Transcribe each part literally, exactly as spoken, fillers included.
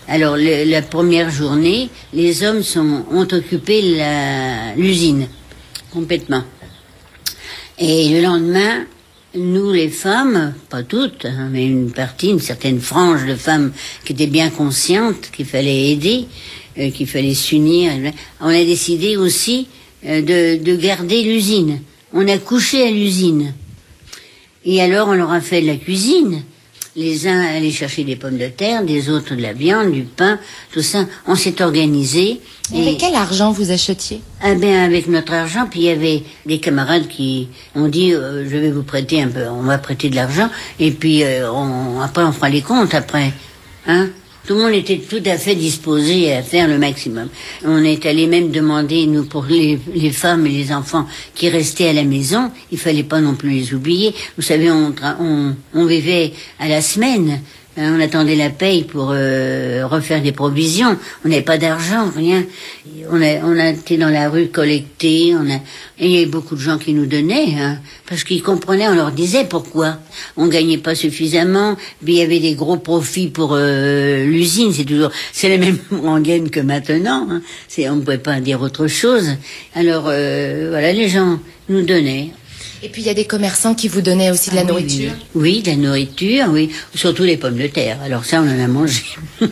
Alors le, la première journée, les hommes sont, ont occupé la, l'usine complètement. Et le lendemain, nous les femmes, pas toutes, hein, mais une partie, une certaine frange de femmes qui étaient bien conscientes qu'il fallait aider, euh, qu'il fallait s'unir, on a décidé aussi euh, de, de garder l'usine. On a couché à l'usine. Et alors on leur a fait de la cuisine. Les uns allaient chercher des pommes de terre, des autres de la viande, du pain, tout ça. On s'est organisé. Et avec quel argent vous achetiez? Ah ben avec notre argent, puis il y avait des camarades qui ont dit euh, je vais vous prêter un peu, on va prêter de l'argent, et puis euh, on, après on fera les comptes après, hein. Tout le monde était tout à fait disposé à faire le maximum. On est allé même demander, nous, pour les, les femmes et les enfants qui restaient à la maison, il fallait pas non plus les oublier. Vous savez, on, on, on vivait à la semaine. Hein, on attendait la paye pour euh, refaire des provisions. On n'avait pas d'argent, rien. On a, on a été dans la rue collecter. On a, et il y avait beaucoup de gens qui nous donnaient, hein, parce qu'ils comprenaient. On leur disait pourquoi. On gagnait pas suffisamment. Mais il y avait des gros profits pour euh, l'usine. C'est toujours, c'est la même rengaine que maintenant. Hein. C'est, on ne pouvait pas dire autre chose. Alors euh, voilà, les gens nous donnaient. Et puis il y a des commerçants qui vous donnaient aussi de la ah, nourriture. Oui, oui, de la nourriture, oui. Surtout les pommes de terre. Alors ça, on en a mangé.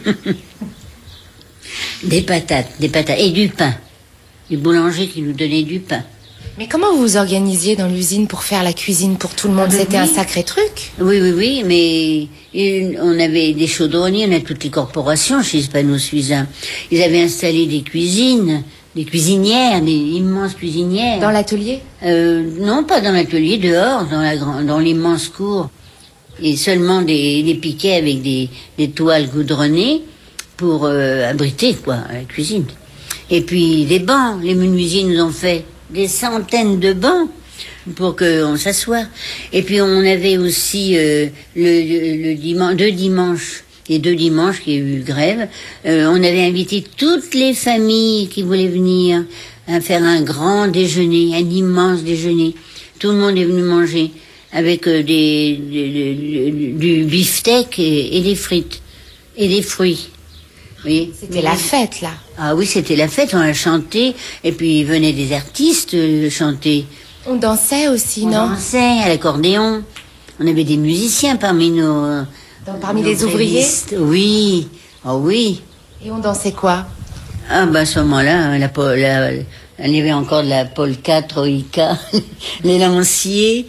Des patates, des patates. Et du pain. Du boulanger qui nous donnait du pain. Mais comment vous vous organisiez dans l'usine pour faire la cuisine pour tout le monde? Ah, C'était oui. un sacré truc. Oui, oui, oui, mais une, on avait des chaudronniers, on a toutes les corporations chez Hispano-Suiza. Ils avaient installé des cuisines, des cuisinières, des immenses cuisinières. Dans l'atelier? euh, Non, pas dans l'atelier, dehors, dans la grande, dans l'immense cour. Et seulement des, des piquets avec des, des toiles goudronnées pour euh, abriter, quoi, la cuisine. Et puis des bancs, les menuisiers nous ont fait des centaines de bancs pour qu'on s'assoie. Et puis on avait aussi euh, le, le, le dimanche, deux dimanches, les deux dimanches qu'il y a eu grève, euh, on avait invité toutes les familles qui voulaient venir à faire un grand déjeuner, un immense déjeuner. Tout le monde est venu manger avec euh, des, des, des, du beefsteak et, et des frites et des fruits. Oui. C'était la fête, là. Ah oui, c'était la fête, on a chanté, et puis venaient des artistes euh, chanter. On dansait aussi, on non? On dansait à l'accordéon. On avait des musiciens parmi nos... Dans, parmi nos les ouvriers? Oui, oh oui. Et on dansait quoi? Ah ben à ce moment-là, la, la, il y avait encore de la polka, troïka, les lanciers,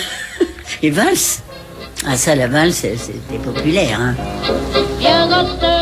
les valses. Ah ça, la valse, c'était populaire, hein.